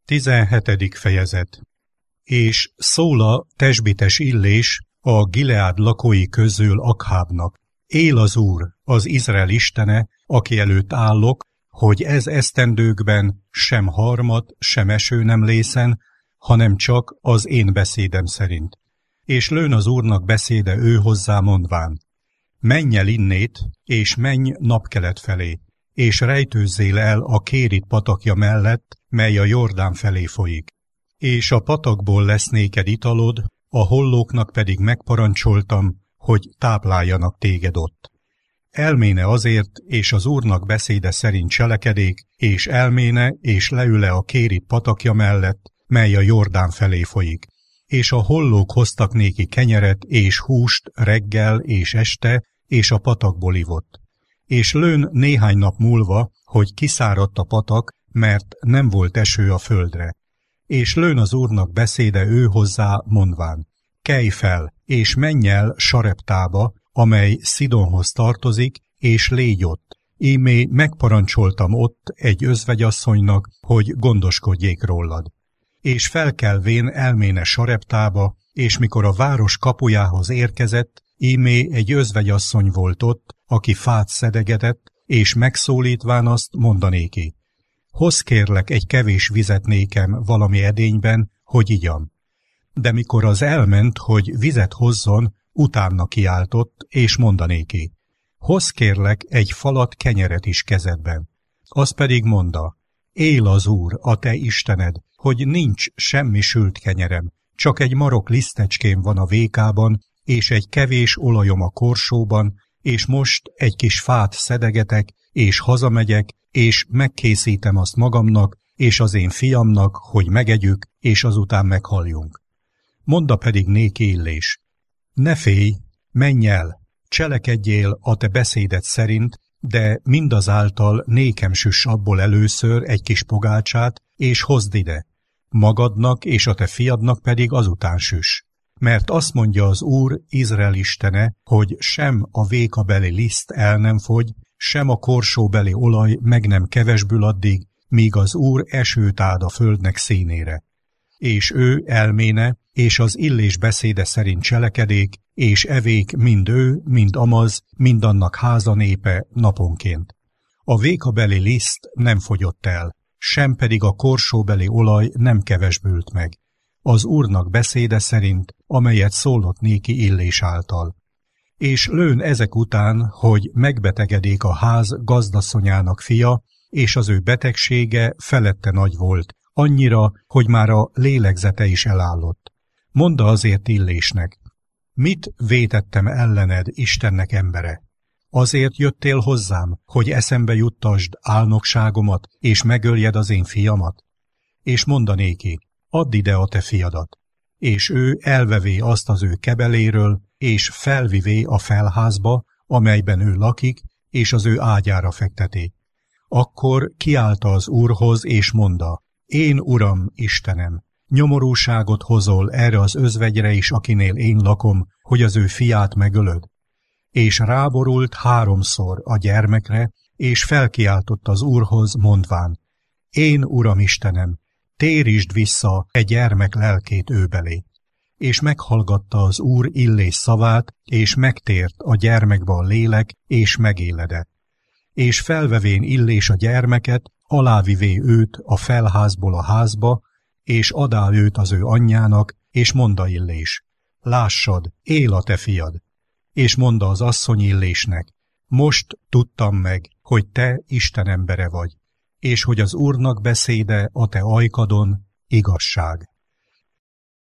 17. fejezet. És szól a tesbites Illés a Gileád lakói közül Akhábnak: Él az Úr, az Izrael istene, aki előtt állok, hogy ez esztendőkben sem harmat, sem eső nem lészen, hanem csak az én beszédem szerint. És lőn az Úrnak beszéde ő hozzá mondván: Menj el innét, és menj napkelet felé, és rejtőzzél el a Kérit patakja mellett, mely a Jordán felé folyik. És a patakból lesz néked italod, a hollóknak pedig megparancsoltam, hogy tápláljanak téged ott. Elméne azért, és az Úrnak beszéde szerint cselekedék, és elméne, és leüle a Kérit patakja mellett, mely a Jordán felé folyik. És a hollók hoztak néki kenyeret és húst reggel és este, és a patakból ivott. És lőn néhány nap múlva, hogy kiszáradt a patak, mert nem volt eső a földre. És lőn az Úrnak beszéde ő hozzá mondván: Kelj fel, és menj el Sareptába, amely Szidonhoz tartozik, és légy ott. Ímé megparancsoltam ott egy özvegyasszonynak, hogy gondoskodjék rólad. És felkelvén elméne Sareptába, és mikor a város kapujához érkezett, ímé egy özvegyasszony volt ott, aki fát szedegetett, és megszólítván azt mondanéki: Hozz kérlek egy kevés vizet nékem valami edényben, hogy igyam. De mikor az elment, hogy vizet hozzon, utána kiáltott, és mondanéki: Hozz kérlek egy falat kenyeret is kezedben. Az pedig monda: Él az Úr, a te Istened, hogy nincs semmi sült kenyerem, csak egy marok lisztecském van a vékában, és egy kevés olajom a korsóban, és most egy kis fát szedegetek, és hazamegyek, és megkészítem azt magamnak, és az én fiamnak, hogy megegyük, és azután meghaljunk. Monda pedig néki Illés: Ne félj, menj el, cselekedjél a te beszéded szerint, de mindazáltal nékem süss abból először egy kis pogácsát, és hozd ide, magadnak és a te fiadnak pedig azután süss. Mert azt mondja az Úr, Izrael istene, hogy sem a vékabeli liszt el nem fogy, sem a korsóbeli olaj meg nem kevesbül addig, míg az Úr esőt áld a földnek színére. És ő elméne, és az Illés beszéde szerint cselekedék, és evék mind ő, mind Amaz, mind annak háza népe naponként. A vékabeli liszt nem fogyott el, sem pedig a korsóbeli olaj nem kevesbült meg, az Úrnak beszéde szerint, amelyet szólott néki Illés által. És lőn ezek után, hogy megbetegedék a ház gazdasszonyának fia, és az ő betegsége felette nagy volt, annyira, hogy már a lélegzete is elállott. Mondd azért Illésnek: Mit vétettem ellened, Istennek embere? Azért jöttél hozzám, hogy eszembe juttasd álnokságomat, és megöljed az én fiamat? És mondanéki: Add ide a te fiadat. És ő elvevé azt az ő kebeléről, és felvivé a felházba, amelyben ő lakik, és az ő ágyára fekteti. Akkor kiállta az Úrhoz, és mondta: Én Uram, Istenem, nyomorúságot hozol erre az özvegyre is, akinél én lakom, hogy az ő fiát megölöd. És ráborult 3-szor a gyermekre, és felkiáltott az Úrhoz, mondván: Én Uram, Istenem, térítsd vissza e gyermek lelkét őbelé. És meghallgatta az Úr Illés szavát, és megtért a gyermekbe a lélek, és megélede. És felvevén Illés a gyermeket, alávivé őt a felházból a házba, és adá őt az ő anyjának, és monda Illés: Lássad, él a te fiad. És monda az asszony Illésnek: Most tudtam meg, hogy te Isten embere vagy, és hogy az Úrnak beszéde a te ajkadon igazság.